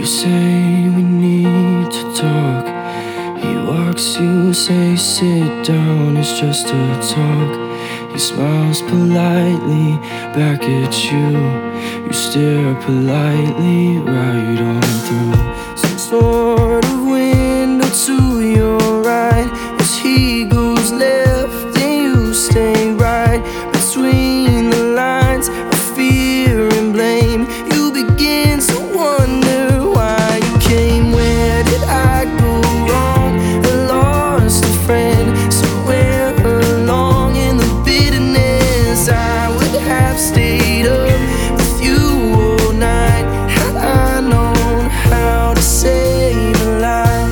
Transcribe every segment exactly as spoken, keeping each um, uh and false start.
say we need to talk. He walks, you say sit down, it's just a talk. He smiles politely back at you. You stare politely right on through some sort of window to your right. As he goes left and you stay right, between the lines of fear and blame, you begin to wonder why you came. Where did I go wrong? I lost a friend somewhere along in the bitterness. I would have stayed up with you all night had I known how to save a life.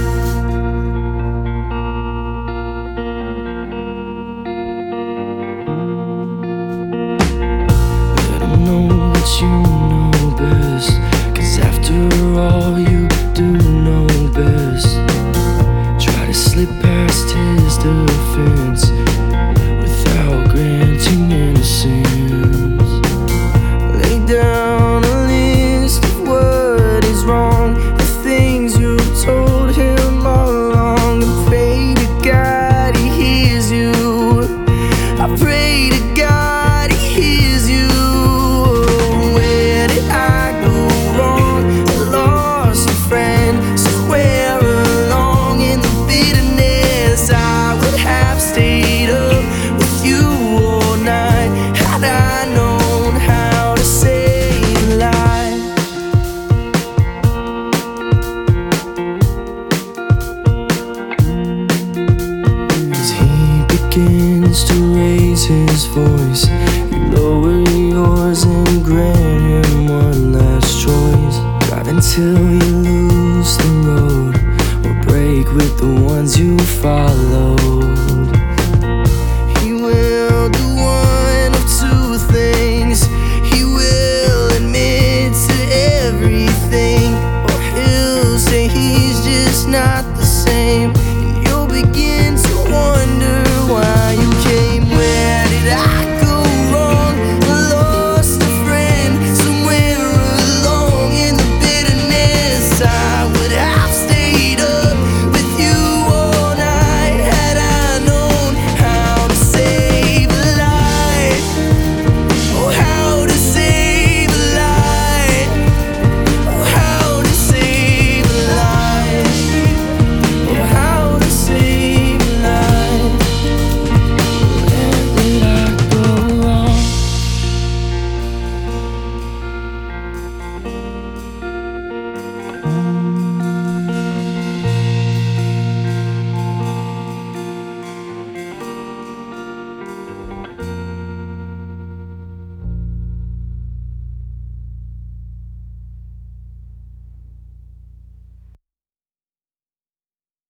Let him know that you know best, 'cause after all you do know best. Try to slip past his defense without granting innocence. Lay down a list of what is wrong, the things you've told him all along, and pray to God he hears you. I pray to God he hears you. Where did I go wrong? I lost a friend somewhere along in the bitterness. I would have stayed up with you all night had I known how to save a life. As he begins to raise his voice, you lower yours and grant him one last choice. Drive until you lose the road, or break with the ones you follow.